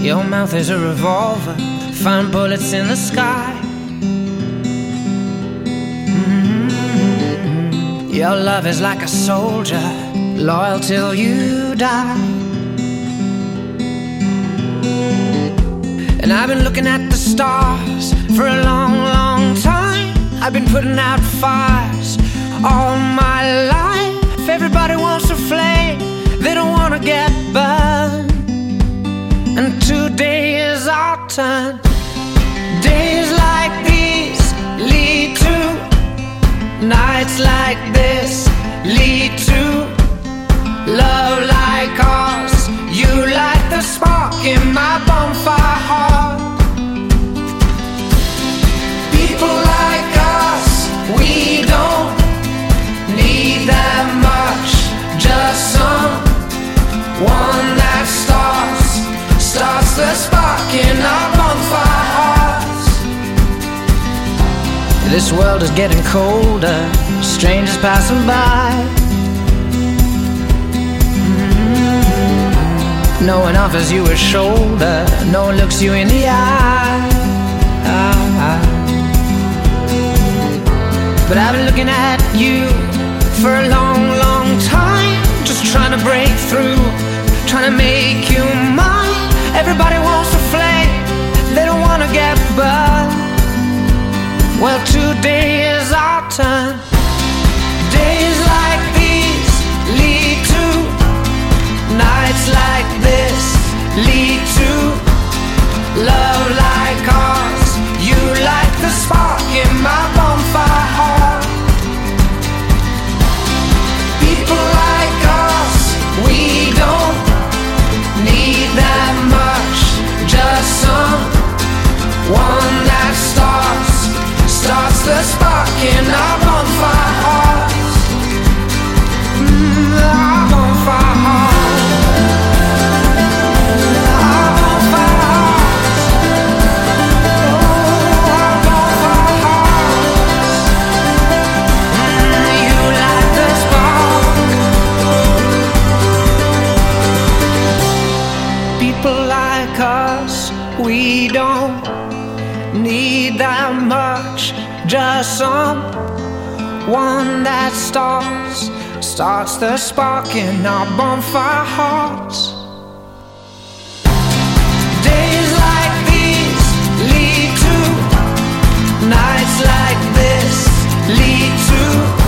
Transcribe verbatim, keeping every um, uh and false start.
Your mouth is a revolver, find bullets in the sky. Mm-hmm. Your love is like a soldier, loyal till you die. And I've been looking at the stars for a long, long time. I've been putting out fires all my life. Everybody wants a flame, they don't want to get burned. And today is our turn. Days like these lead to nights like this, lead to love like ours. You light the spark in my bonfire heart. People like us, we don't need that much. Just someone that starts Starts the spark in our bonfire hearts. This world is getting colder, strangers passing by. Mm-hmm. No one offers you a shoulder, no one looks you in the eye. But I've been looking at you for a long, long time, just trying to break through, trying to make you mine. Everybody wants a flame, they don't want to get burned. Well, today is our turn. Days like these lead to nights like this, lead to love like ours. You light the spark in my bonfire heart. People like us, we don't need that much. Just someone that starts Starts the spark in our bonfire hearts. Mm, our bonfire hearts. Our bonfire hearts. Oh, our bonfire hearts. Mm, you light the spark. People like us, we don't need that much. Just someone that starts Starts the spark in our bonfire hearts. Days like these lead to nights like this, lead to